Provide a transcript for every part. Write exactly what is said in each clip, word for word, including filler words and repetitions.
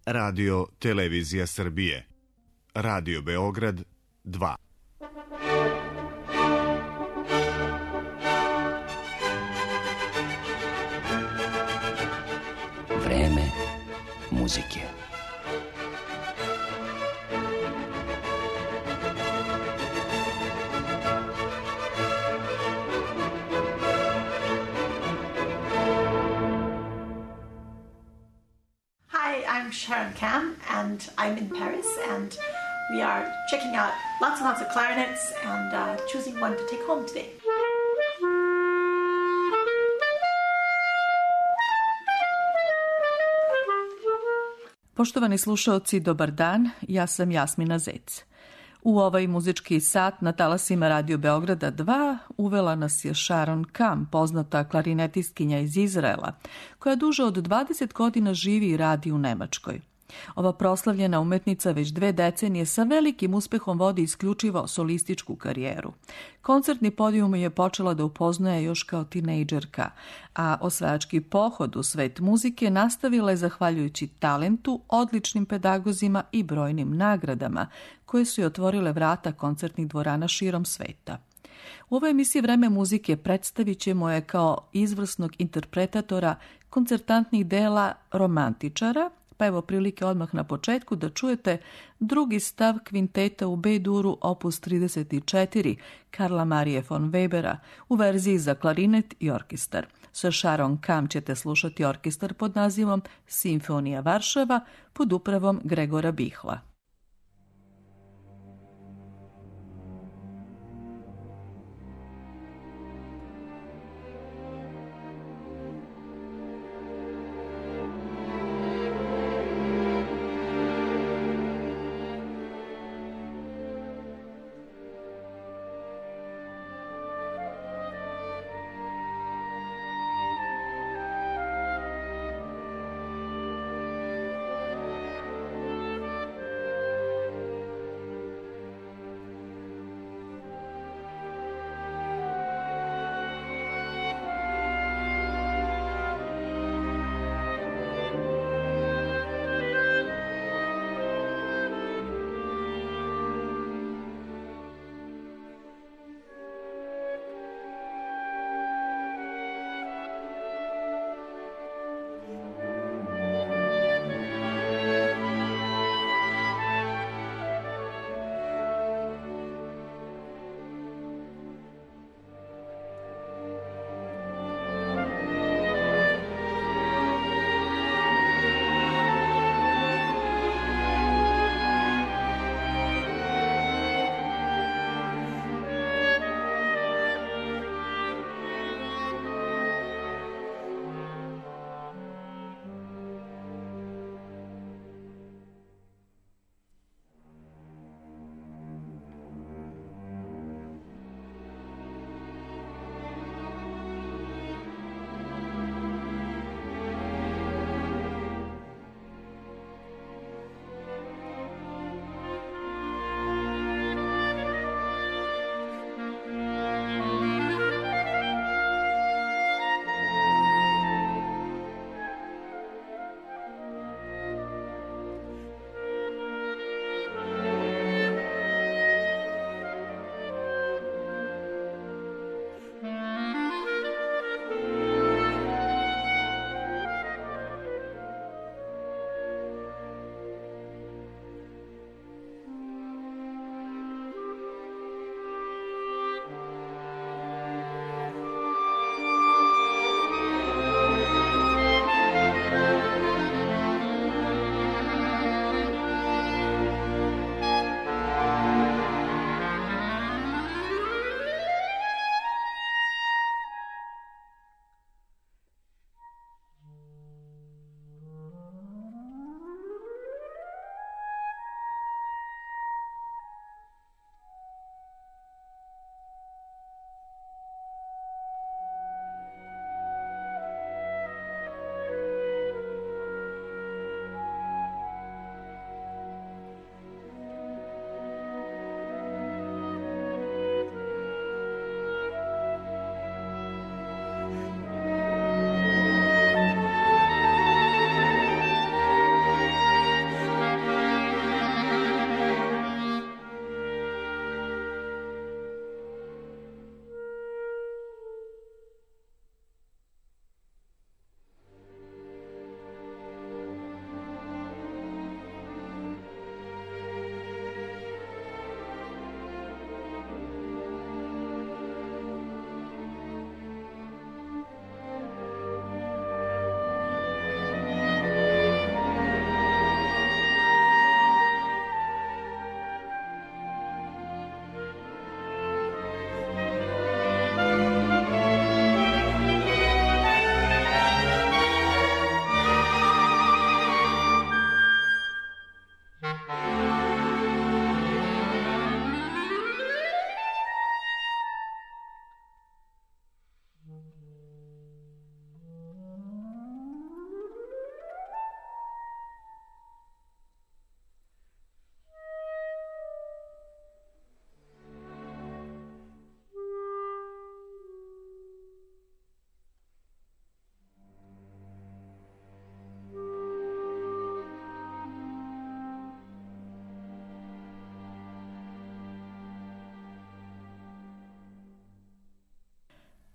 Radio Televizija Srbije. Radio Beograd dva. Vreme muzike. I'm Sharon Kam, and I'm in Paris, and we are checking out lots and lots of clarinets and uh, choosing one to take home today. Poštovani slušaoci, dobar dan, ja sam Jasmina Zec. U ovaj muzički sat na talasima Radio Beograda dva uvela nas je Sharon Kam, poznata klarinetistkinja iz Izraela, koja duže od dvadeset godina živi i radi u Nemačkoj. Ova proslavljena umetnica već dve decenije sa velikim uspehom vodi isključivo solističku karijeru. Koncertni podijum je počela da upoznaje još kao tinejdžerka, a osvajački pohod u svet muzike nastavila je zahvaljujući talentu, odličnim pedagozima i brojnim nagradama, koje su joj otvorile vrata koncertnih dvorana širom sveta. U ovoj emisiji Vreme muzike predstavit ćemo je kao izvrsnog interpretatora koncertantnih dela romantičara, pa evo prilike odmah na početku da čujete drugi stav kvinteta u B-duru opus trideset četiri Karla Marije von Webera u verziji za klarinet i orkestar. Sa Sharon Kam ćete slušati orkestar pod nazivom Simfonija Varšava pod upravom Gregora Bihla.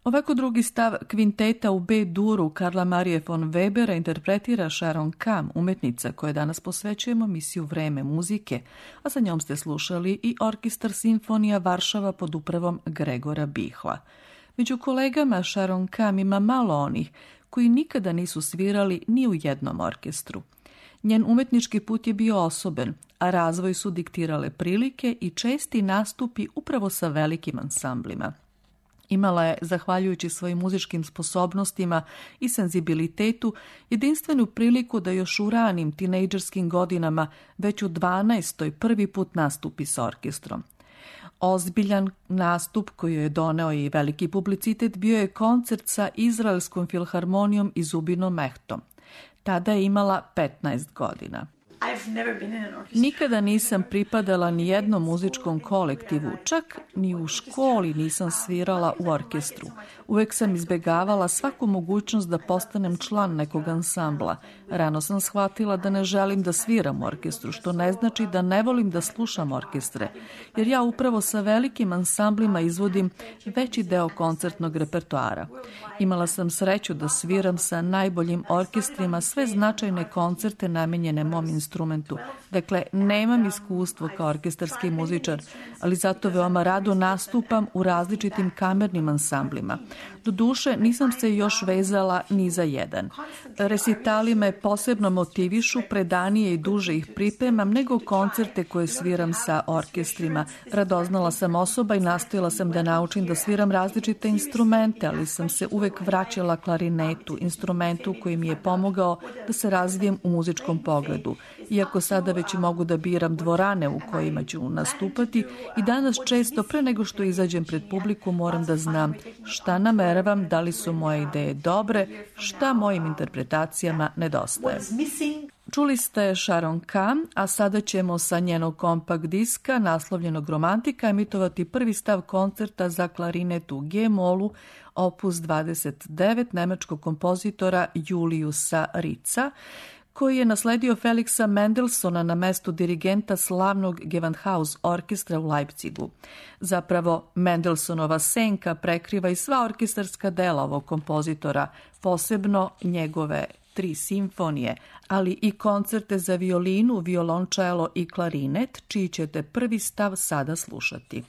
Ovako drugi stav kvinteta u B-duru Karla Marije von Webera interpretira Sharon Kam, umetnica koje danas posvećujemo misiju Vreme muzike, a sa njom ste slušali i orkestar Simfonija Varšava pod upravom Gregora Bihla. Među kolegama Sharon Kam ima malo onih koji nikada nisu svirali ni u jednom orkestru. Njen umetnički put je bio osoben, a razvoj su diktirale prilike i česti nastupi upravo sa velikim ansamblima. Imala je, zahvaljujući svojim muzičkim sposobnostima i senzibilitetu, jedinstvenu priliku da još u ranim tinejdžerskim godinama, već u dvanaestoj prvi put nastupi s orkestrom. Ozbiljan nastup koji je doneo i veliki publicitet bio je koncert sa Izraelskom filharmonijom i Zubinom Mehtom. Tada je imala petnaest godina. Nikada nisam pripadala ni jednom muzičkom kolektivu, čak ni u školi nisam svirala u orkestru. Uvek sam izbegavala svaku mogućnost da postanem član nekog ansambla. Rano sam shvatila da ne želim da sviram u orkestru, što ne znači da ne volim da slušam orkestre, jer ja upravo sa velikim ansamblima izvodim veći deo koncertnog repertoara. Imala sam sreću da sviram sa najboljim orkestrima sve značajne koncerte namenjene mom instrumentu. Dakle, nemam iskustvo kao orkestarski muzičar, ali zato veoma rado nastupam u različitim kamernim ansamblima. Doduše, nisam se još vezala ni za jedan. Resitali me posebno motivišu, predanije i duže ih pripremam nego koncerte koje sviram sa orkestrima. Radoznala sam osoba i nastojala sam da naučim da sviram različite instrumente, ali sam se uvek vraćala klarinetu, instrumentu koji mi je pomogao da se razvijem u muzičkom pogledu. Iako sada već mogu da biram dvorane u kojima ću nastupati, i danas često pre nego što izađem pred publiku moram da znam šta nameravam, da li su moje ideje dobre, šta mojim interpretacijama nedostaje. Čuli ste Sharon Kam, a sada ćemo sa njenog kompakt diska naslovljenog Romantika emitovati prvi stav koncerta za klarinet u G-molu opus dvadeset devet nemačkog kompozitora Juliusa Ritza, koji je nasledio Felixa Mendelssohna na mestu dirigenta slavnog Gewandhaus orkestra u Leipzigu. Zapravo, Mendelssohnova senka prekriva i sva orkestarska dela ovog kompozitora, posebno njegove tri simfonije, ali i koncerte za violinu, violončelo i klarinet, čiji ćete prvi stav sada slušati.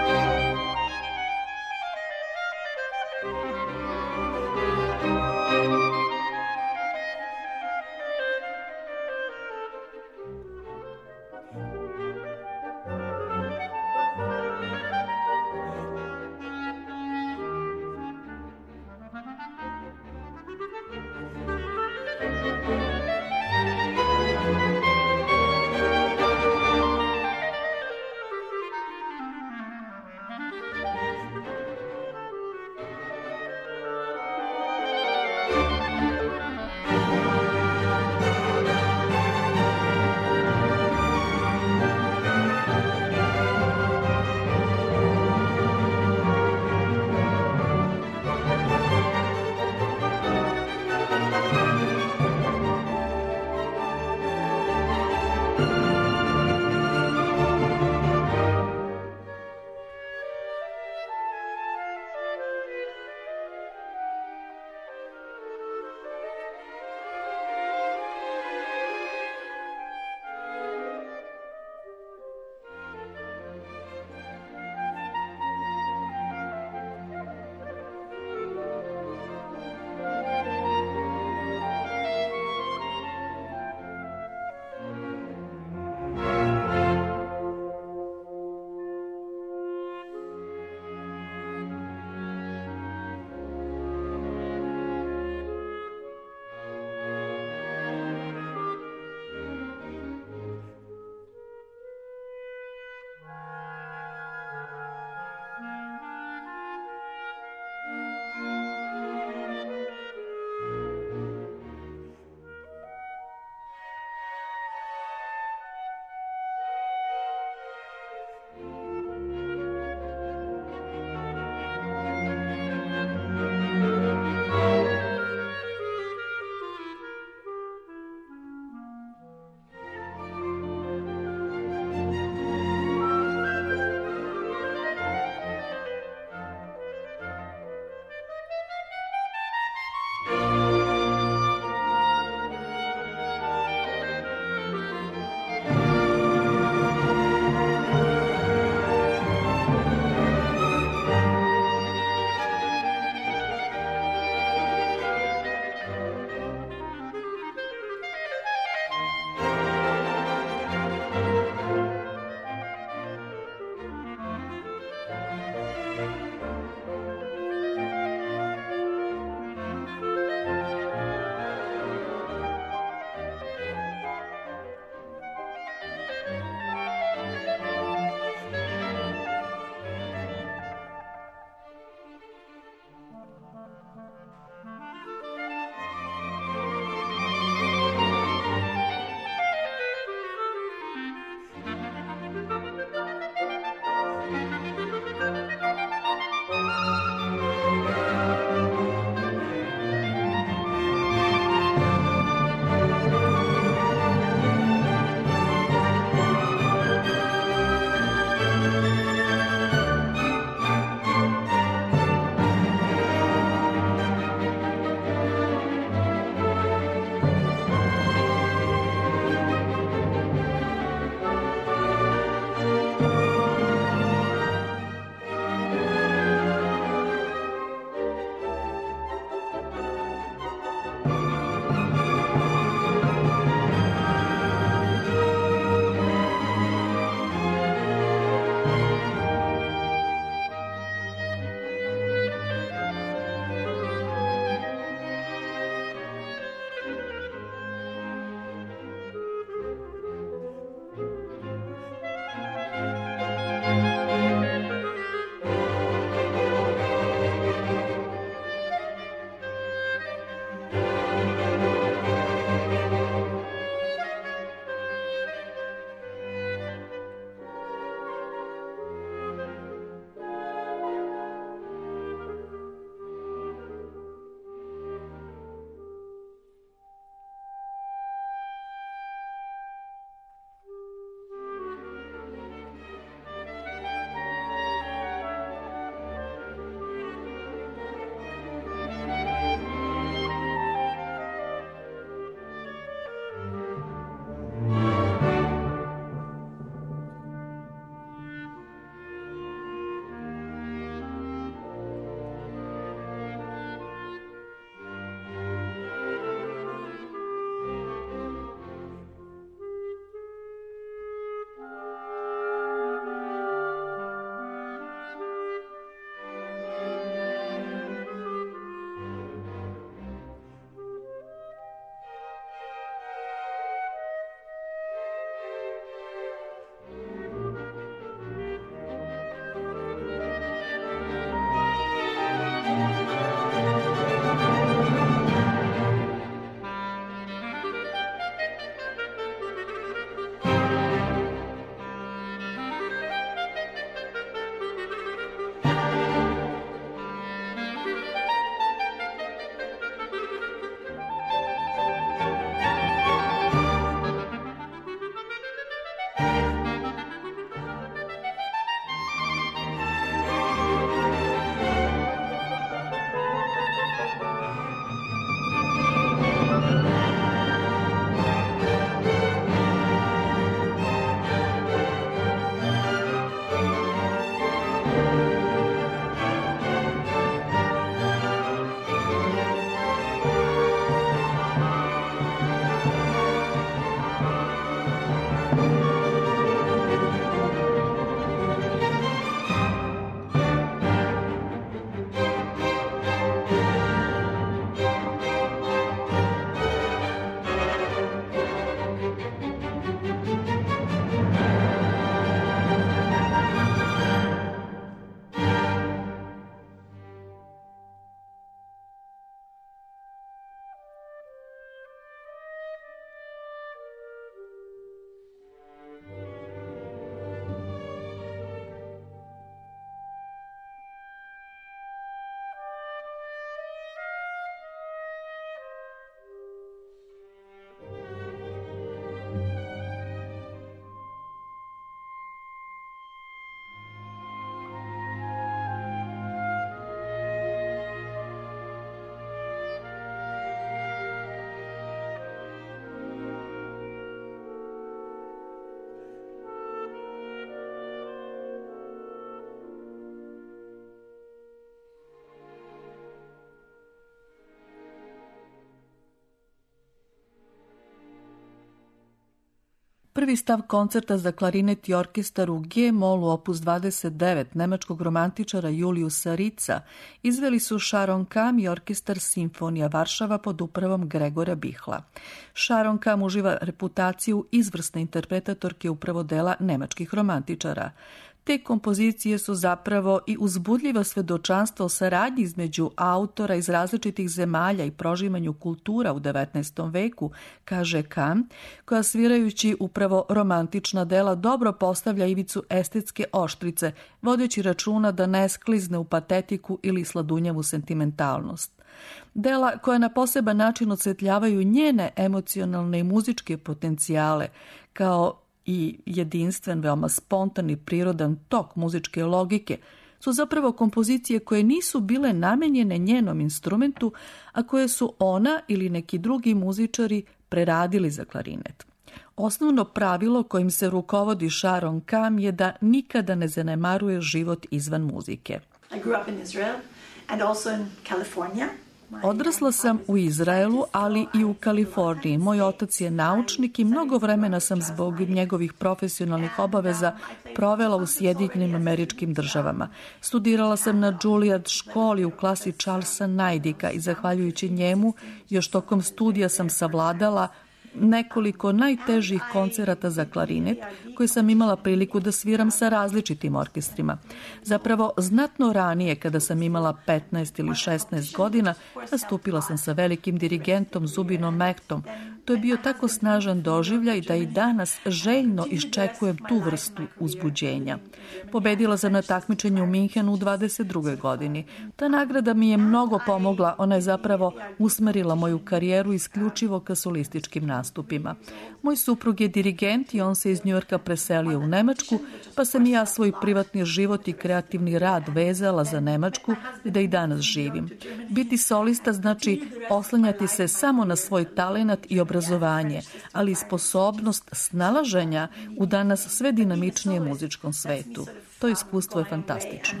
Prvi stav koncerta za klarinet i orkestar u G-molu opus dvadeset devet nemačkog romantičara Juliusa Ritza izveli su Sharon Kam i orkestar Simfonija Varšava pod upravom Gregora Bihla. Sharon Kam uživa reputaciju izvrsne interpretatorke upravo dela nemačkih romantičara. Te kompozicije su zapravo i uzbudljivo svedočanstvo o saradnji između autora iz različitih zemalja i prožimanju kultura u devetnaestom veku, kaže Kam, koja svirajući upravo romantična dela dobro postavlja ivicu estetske oštrice, vodeći računa da ne sklizne u patetiku ili sladunjavu sentimentalnost. Dela koja na poseban način odsvetljavaju njene emocionalne i muzičke potencijale, kao i jedinstven, veoma spontan i prirodan tok muzičke logike, su zapravo kompozicije koje nisu bile namenjene njenom instrumentu, a koje su ona ili neki drugi muzičari preradili za klarinet. Osnovno pravilo kojim se rukovodi Sharon Kam je da nikada ne zanemaruje život izvan muzike. I grew up in Israel and also in California. Odrasla sam u Izraelu, ali i u Kaliforniji. Moj otac je naučnik i mnogo vremena sam zbog njegovih profesionalnih obaveza provela u Sjedinjenim Američkim Državama. Studirala sam na Juilliard školi u klasi Charlesa Najdika i zahvaljujući njemu još tokom studija sam savladala nekoliko najtežih koncerata za klarinet koje sam imala priliku da sviram sa različitim orkestrima. Zapravo, znatno ranije, kada sam imala petnaest ili šesnaest godina, nastupila sam sa velikim dirigentom Zubinom Mehtom. To je bio tako snažan doživljaj da i danas željno iščekujem tu vrstu uzbuđenja. Pobedila sam na takmičenju u Minhenu u dvadeset drugoj godini. Ta nagrada mi je mnogo pomogla, ona je zapravo usmerila moju karijeru isključivo ka solističkim nastupima. Moj suprug je dirigent i on se iz Njujorka preselio u Nemačku, pa sam i ja svoj privatni život i kreativni rad vezala za Nemačku i da i danas živim. Biti solista znači oslanjati se samo na svoj talenat i obrazovanje, ali i sposobnost snalaženja u danas sve dinamičnijem muzičkom svetu. To iskustvo je fantastično.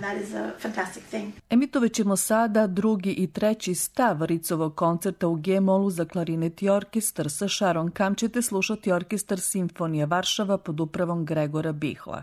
Emitovat ćemo sada drugi i treći stav Ritzovog koncerta u G-molu za klarinet i orkestar. Sa Sharon Kam ćete slušati orkestar Simfonija Varšava pod upravom Gregora Bihla.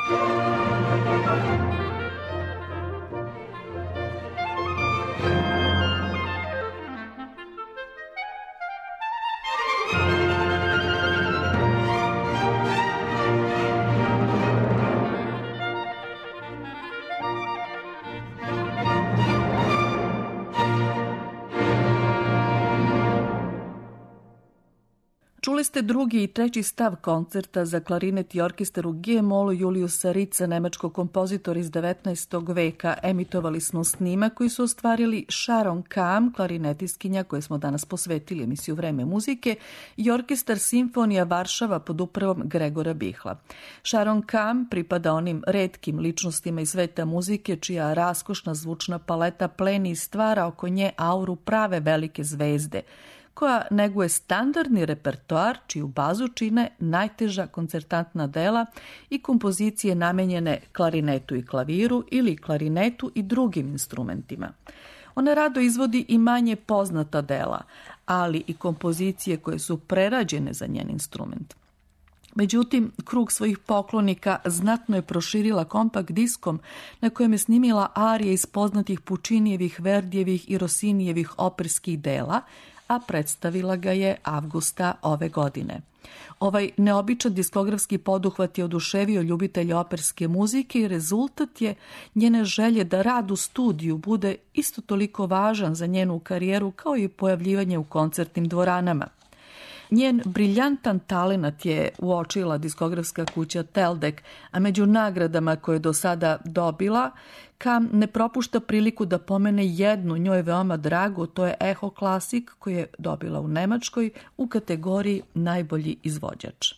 Čuli ste drugi i treći stav koncerta za klarinet i orkestar u G-molu Juliusa Ritza, nemačkog kompozitora iz devetnaestog veka. Emitovali smo snimak koji su ostvarili Sharon Kam, klarinetiskinja koje smo danas posvetili emisiju Vreme muzike, i orkestar Simfonija Varšava pod upravom Gregora Bihla. Sharon Kam pripada onim retkim ličnostima iz sveta muzike čija raskošna zvučna paleta pleni i stvara oko nje auru prave velike zvezde, koja neguje standardni repertoar čiju bazu čine najteža koncertantna dela i kompozicije namenjene klarinetu i klaviru ili klarinetu i drugim instrumentima. Ona rado izvodi i manje poznata dela, ali i kompozicije koje su prerađene za njen instrument. Međutim, krug svojih poklonika znatno je proširila kompakt diskom na kojem je snimila arije iz poznatih Pučinijevih, Verdijevih i Rosinijevih operskih dela, a predstavila ga je avgusta ove godine. Ovaj neobičan diskografski poduhvat je oduševio ljubitelja operske muzike i rezultat je njene želje da rad u studiju bude isto toliko važan za njenu karijeru kao i pojavljivanje u koncertnim dvoranama. Njen briljantan talenat je uočila diskografska kuća Teldec, a među nagradama koje je do sada dobila, Kam ne propušta priliku da pomene jednu njoj veoma dragu, to je Echo Classic, koju je dobila u Nemačkoj u kategoriji najbolji izvođač.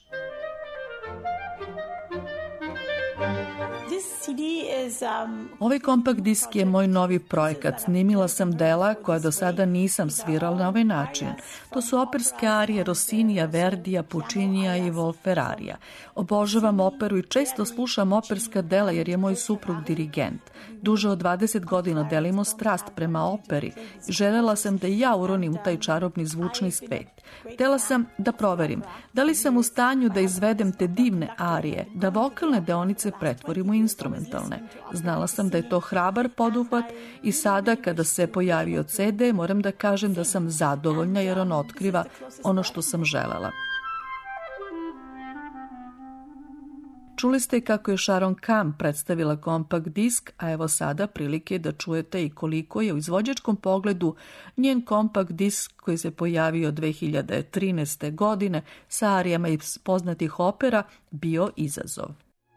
Ovaj kompakt disk je moj novi projekat. Snimila sam dela koja do sada nisam svirala na ovaj način. To su operske arije Rosinija, Verdija, Pučinija i Wolferarija. Obožavam operu i često slušam operska dela jer je moj suprug dirigent. Duže od dvadeset godina delimo strast prema operi i želela sam da i ja uronim u taj čarobni zvučni svet. Htela sam da proverim da li sam u stanju da izvedem te divne arije, da vokalne deonice pretvorim u instrumentalne. Znala sam da je to hrabar poduhvat i sada kada se pojavio ce de moram da kažem da sam zadovoljna jer on otkriva ono što sam želela. Čuli ste kako je Sharon Kam predstavila kompakt disk, a evo sada prilike da čujete i koliko je u izvođačkom pogledu njen kompakt disk koji se pojavio dve hiljade trinaeste. godine sa arijama iz poznatih opera bio izazov.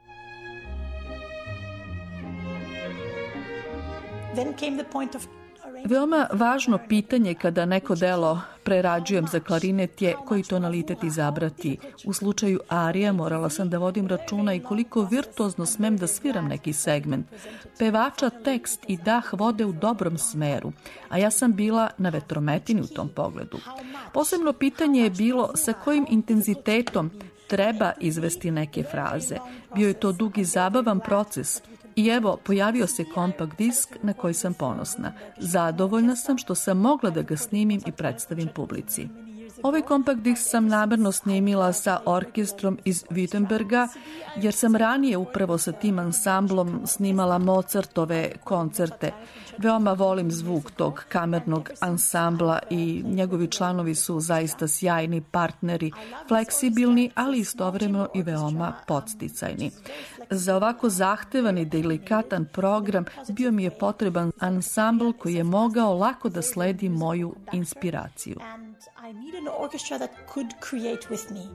Then came the point of Veoma važno pitanje kada neko delo prerađujem za klarinet je koji tonalitet izabrati. U slučaju arija morala sam da vodim računa i koliko virtuozno smem da sviram neki segment. Pevača, tekst i dah vode u dobrom smeru, a ja sam bila na vetrometini u tom pogledu. Posebno pitanje je bilo sa kojim intenzitetom treba izvesti neke fraze. Bio je to dug i zabavan proces. I evo, pojavio se kompakt disk na koji sam ponosna. Zadovoljna sam što sam mogla da ga snimim i predstavim publici. Ovaj kompakt disk sam namerno snimila sa orkestrom iz Wittenberga, jer sam ranije upravo sa tim ansamblom snimala Mozartove koncerte. Veoma volim zvuk tog kamernog ansambla i njegovi članovi su zaista sjajni partneri, fleksibilni, ali istovremeno i veoma podsticajni. Za ovako zahtevan i delikatan program bio mi je potreban ansambl koji je mogao lako da sledi moju inspiraciju. I need an orchestra that could create with me.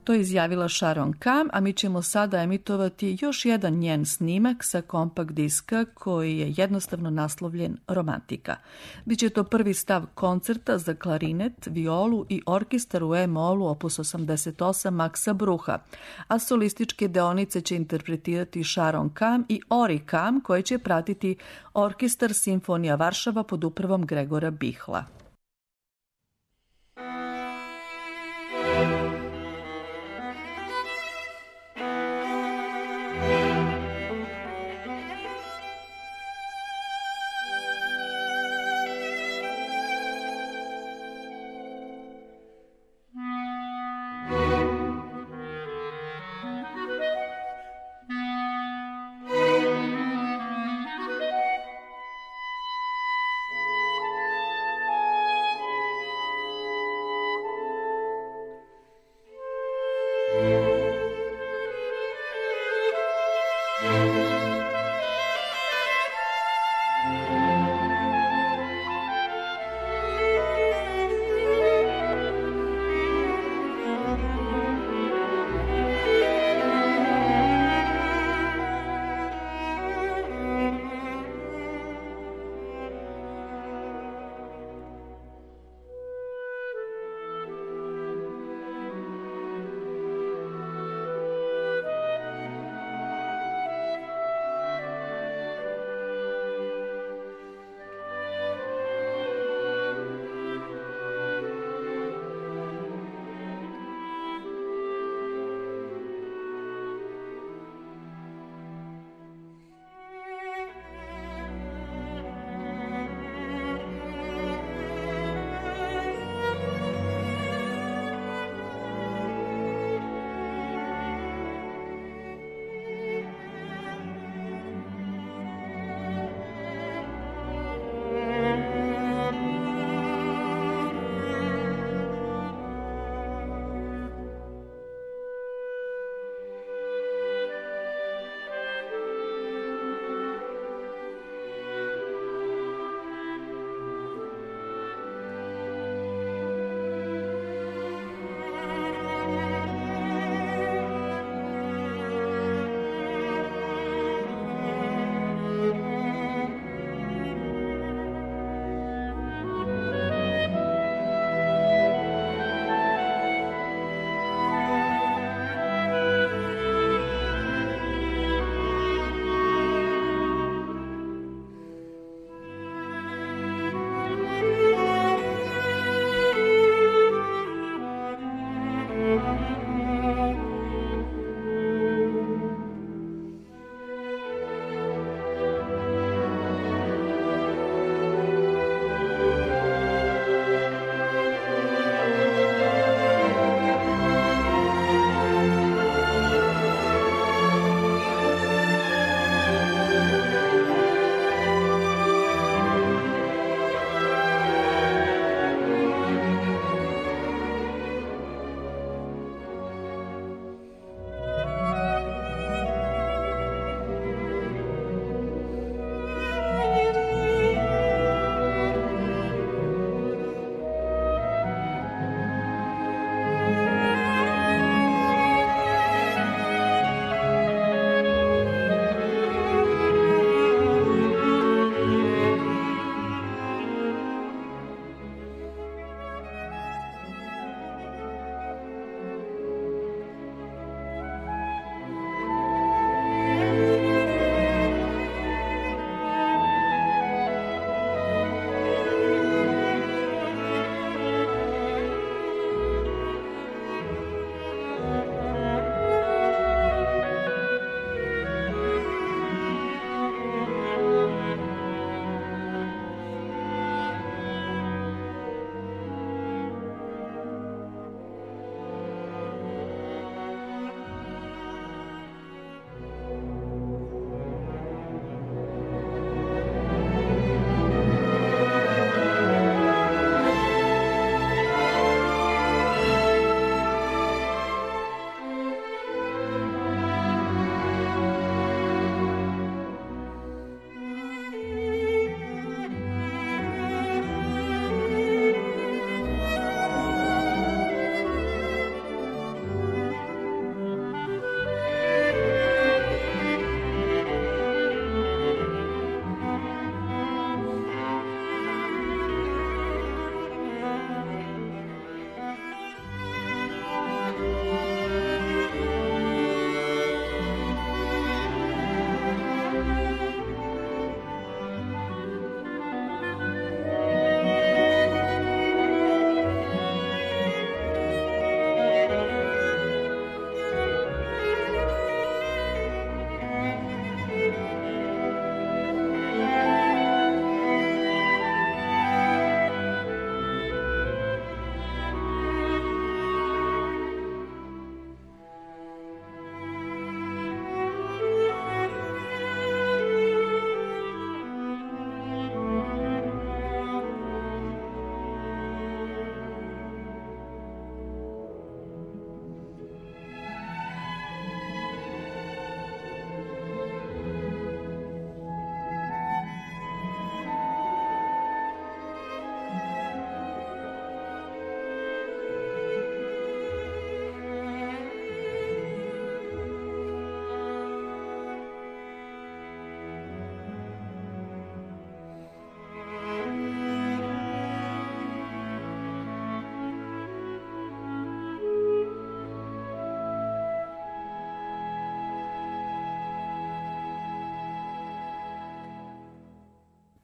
To je izjavila Sharon Kam, a mi ćemo sada emitovati još jedan njen snimak sa kompakt diska koji je jednostavno naslovljen Romantika. Biće to prvi stav koncerta za klarinet, violu i orkestar u E-molu opus osamdeset osam Maxa Brucha, a solističke deonice će interpretirati Sharon Kam i Ori Kam, koji će pratiti orkestar Simfonija Varšava pod upravom Gregora Bihla.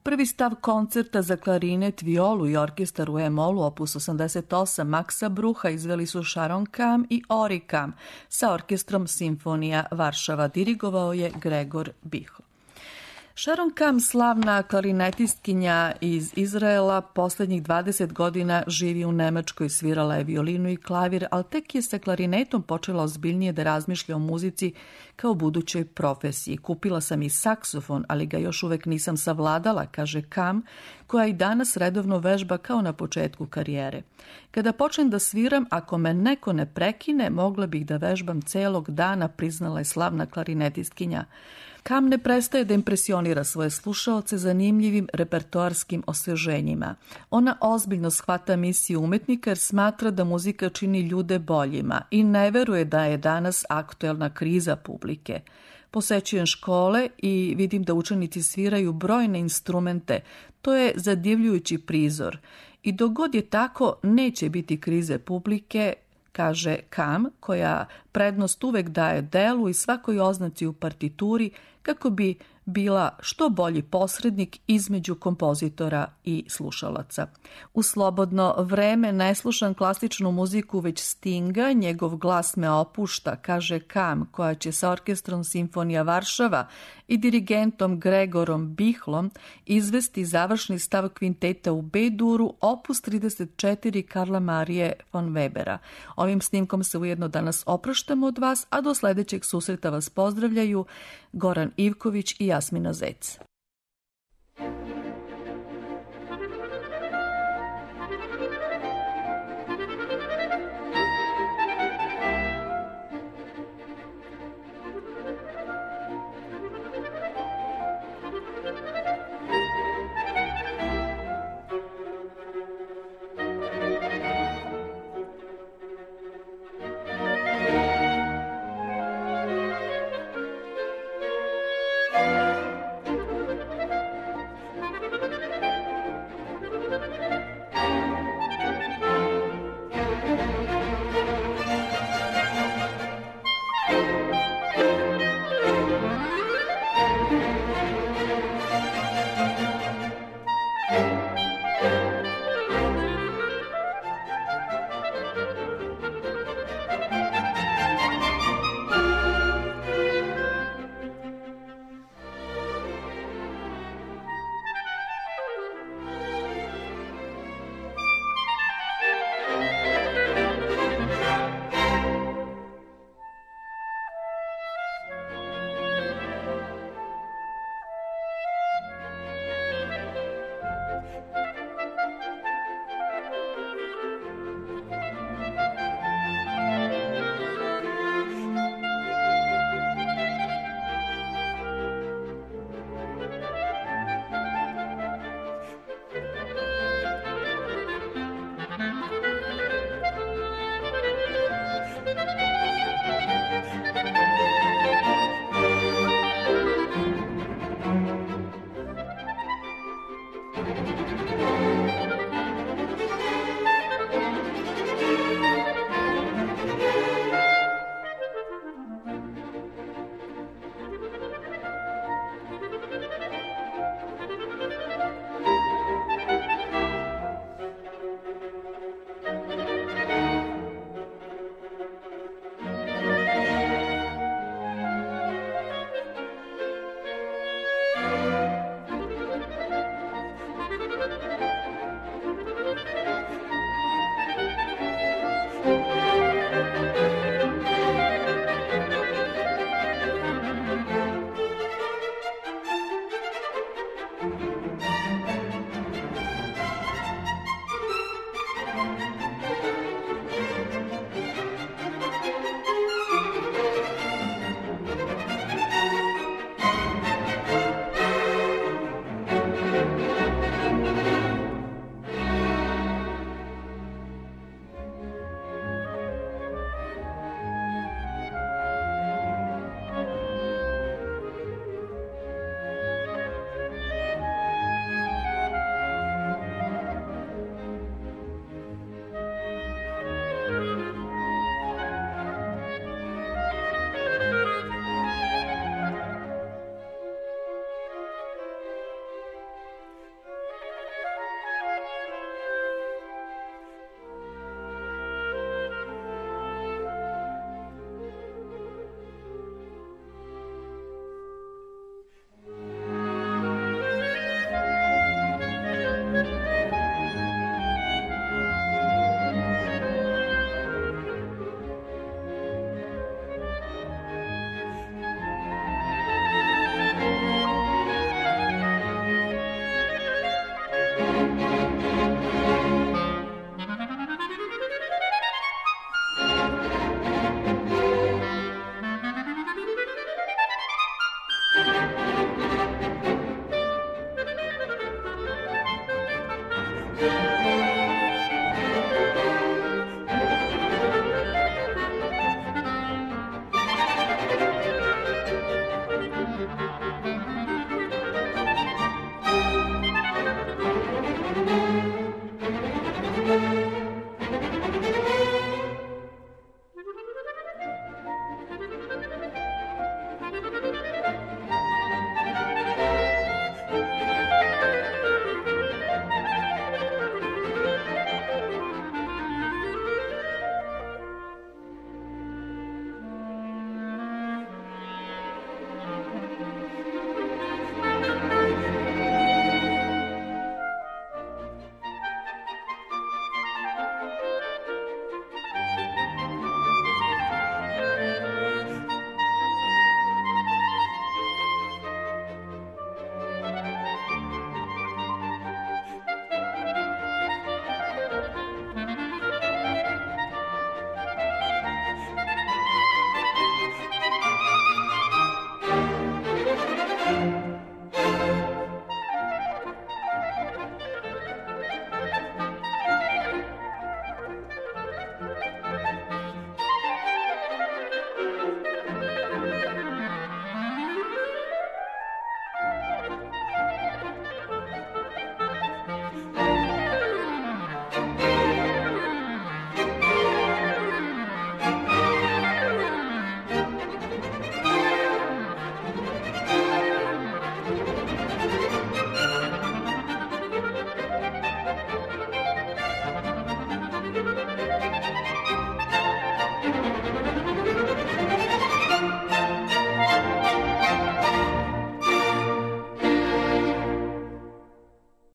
Prvi stav koncerta za klarinet, violu i orkestar u E-molu opus osamdeset osam Maxa Brucha izveli su Sharon Kam i Ori Kam sa orkestrom Simfonija Varšava. Dirigovao je Gregor Biho. Sharon Kam, slavna klarinetistkinja iz Izraela, posljednjih dvadeset godina živi u Nemačkoj, svirala je violinu i klavir, ali tek je sa klarinetom počela ozbiljnije da razmišlja o muzici kao budućoj profesiji. Kupila sam i saksofon, ali ga još uvek nisam savladala, kaže Kam, koja i danas redovno vežba kao na početku karijere. Kada počnem da sviram, ako me neko ne prekine, mogla bih da vežbam celog dana, priznala je slavna klarinetistkinja. Kam ne prestaje da impresionira svoje slušaoce zanimljivim repertoarskim osveženjima. Ona ozbiljno shvata misiju umetnika jer smatra da muzika čini ljude boljima i ne veruje da je danas aktuelna kriza publike. Posećujem škole i vidim da učenici sviraju brojne instrumente. To je zadivljujući prizor. I dok god je tako, neće biti krize publike, kaže Kam, koja prednost uvek daje delu i svakoj oznaci u partituri kako bi bila što bolji posrednik između kompozitora i slušalaca. U slobodno vreme ne slušam klasičnu muziku, već Stinga, njegov glas me opušta, kaže Kam, koja će sa orkestrom Simfonija Varšava i dirigentom Gregorom Bihlom izvesti završni stav kvinteta u B-duru opus trideset četiri Karla Marije von Webera. Ovim snimkom se ujedno danas opraštamo od vas, a do sledećeg susreta vas pozdravljaju Goran Ivković i Jasmina Zec.